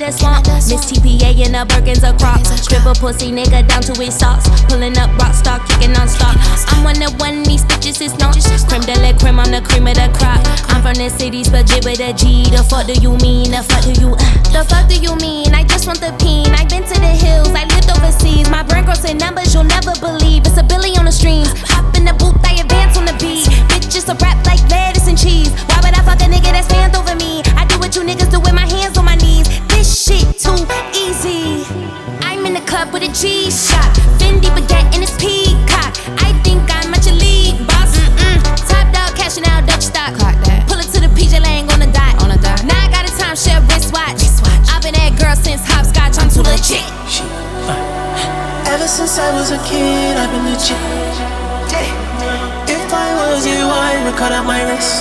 the swamp. Miss TPA in the Birkins a crop. Cripple pussy nigga down to his socks. Pulling up rock star, kicking on stop. I'm one, these bitches is not. Creme de la creme, I'm the cream of the crop. I'm from the city, spaghetti with a G. The fuck do you mean? The fuck do you mean? I just want the peen. I've been to the hills, I lived overseas. My brain grows in numbers you'll never believe. It's a billion on the streams. Hop in the booth, I advance on the beat. Bitches a rap like lettuce and cheese. Why would I fuck a nigga that's fans over me? I do what you niggas do with my hands on my knees. This shit too easy. I'm in the club with a G-Shock. Fendi baguette in his peacock. I think I'm at your league, boss. Top dog cashing out Dutch stock. Pull it to the PJ Lang on the dot. Now I got a timeshare wristwatch. I've been that girl since hopscotch. I'm too legit. Ever since I was a kid, I've been legit. If I was you, I would cut out my wrist.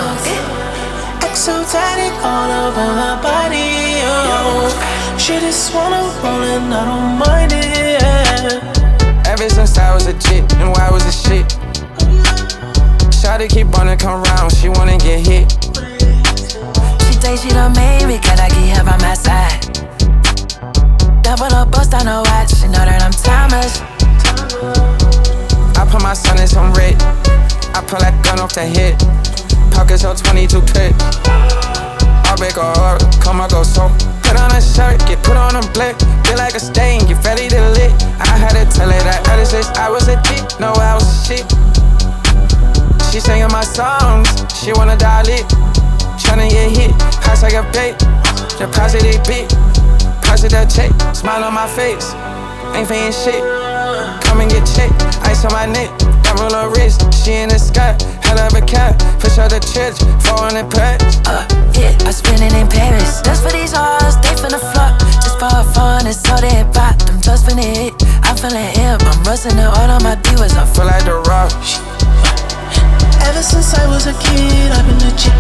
Exotic all over her body. Oh, she just wanna roll and I don't mind it. Yeah. Ever since I was a chick, and why was a shit? Shawty keep wanna come round, she wanna get hit. She say she done made me, can I get her by my side? Double up, bust on her watch, she know that I'm timeless. I put my son in some red. I pull that gun off the head. Pockets on 22 clip. I'll break a heart, come I go so. Put on a shirt, get put on a blick. Feel like a stain, get ready to lit. I had to tell her that ever since I was a dick. No, I was a shit. She singing my songs, she wanna dial it. Tryna get hit, I take a bait. Deposit it big, deposit that check. Smile on my face, ain't paying shit. Come and get checked, ice on my neck. Double her wrist, she in the sky. Hell of a cat, push out the church, 400 packs. Yeah, I spend it in Paris. Just for these hoes, they finna flock. Just for fun, it's so they pop. Them just finna hit, I'm feeling hip. I'm rusting the all on my divas. I Feel like The Rock. Ever since I was a kid, I've been legit.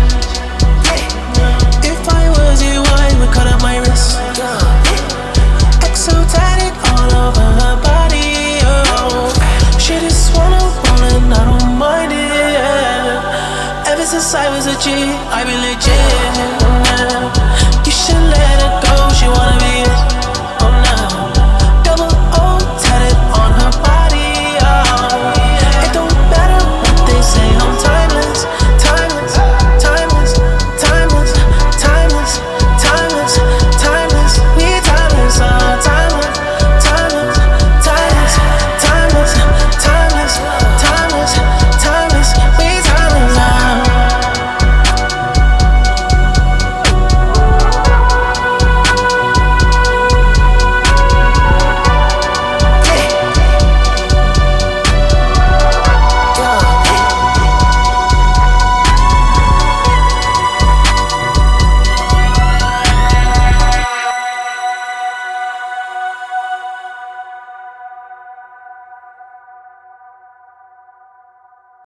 If I was you, I would cut out my wrist. Exotic all over her body. Oh, she just wanna roll and I don't mind it. Yeah. Ever since I was a G, I've been legit.